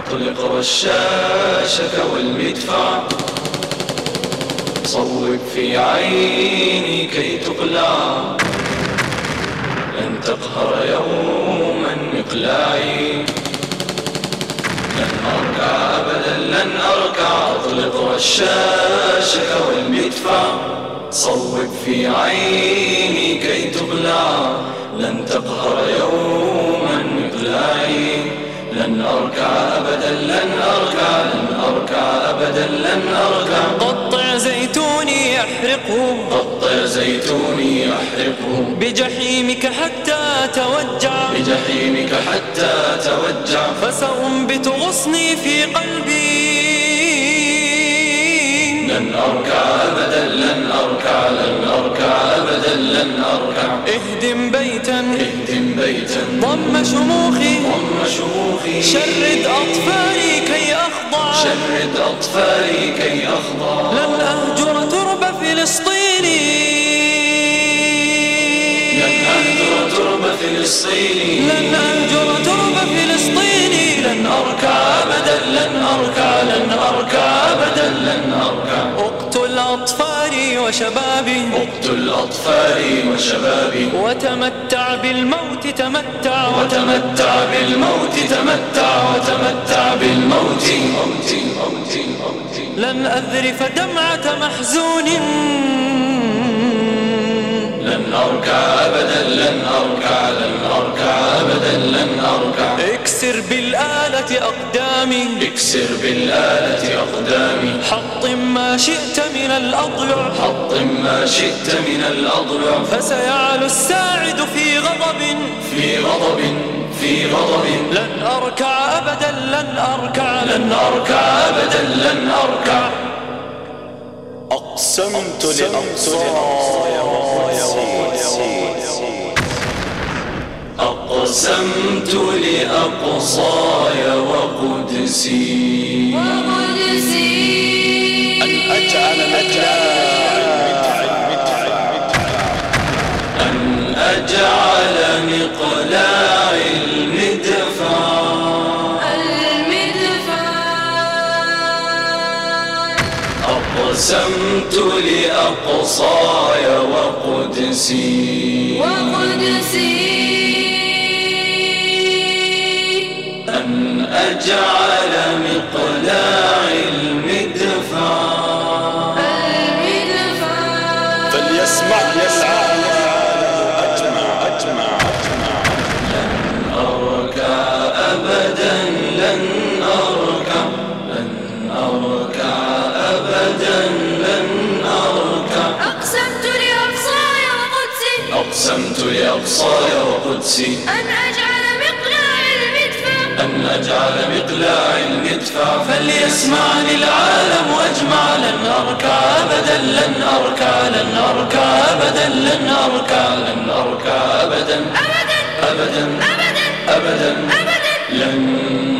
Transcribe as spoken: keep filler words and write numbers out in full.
أطلق رشاشك والمدفع، صوب في عيني كي تقلع، لن تقهر يوما مقلاعي، لن أركع أبدا لن أركع. أطلق رشاشك والمدفع، صوب في عيني كي تقلع، لن تقهر يوما مقلاعي، لن أركع أبدا لن أركع لن أركع أبدا لن أركع. قطع زيتوني أحرقه، قطع زيتوني أحرقه، بجحيمك حتى توجع، بجحيمك حتى توجع. فسأنبت غصني في قلبي، لن أركع أبدا لن أركع لن أركع أبدا لن أركع. اهدم بيتا اهدم بيتا ضم شموخي، ضم شموخي، شرد أطفالي كي أخضع، شرد أطفالي كي أخضع. لن أهجر ترب فلسطيني، لن أهجر ترب فلسطيني، لن أهجر ترب فلسطيني، لن أركع أبدا لن أركع لن أركع أبدا لن أركع. اقتل أطفالي وشبابي، اقتل أطفالي وشبابي، وتمتع بالموت تمتع، وتمتع بالموت تمتع، وتمتع بالموت. موتي موتي موتي. لن أذرف دمعة محزون، لن أركع أبدا لن أركع لن أركع أبدا لن أركع. اكسر بالآلة أقدامي، اكسر بالآلة أقدامي، حطم ما شئت من الأضلع، حطم ما شئت من الأضلع. فسيعلو الساعد في غضب، في غضب في غضب. لن أركع أبدا لن أركع لن أركع أبدا لن أركع. أقسمت لأقصاي أقسمت لأقصاي وقدسي، أن أجعل أن أجعل مقلاع المدفع، أقسمت لأقصاي وقدسي، أن أجعل مقلاع المدفع، فليسمعني العالم أجمع أجمع. لن أركع أبدا لن أركع لن أركع أبدا لن أركع. أقسمت لأقصاي وقدسي، أقسمت لأقصاي وقدسي، أن أجعل مقلاع المدفع، أن أجعل مقلاع المدفع. فليسمعني العالم أجمع، لن أركع أبدا لن أركع لن أركع أبدا لن أركع لن أركع أبدا أبدا أبدا أبدا أبدا أبدا لن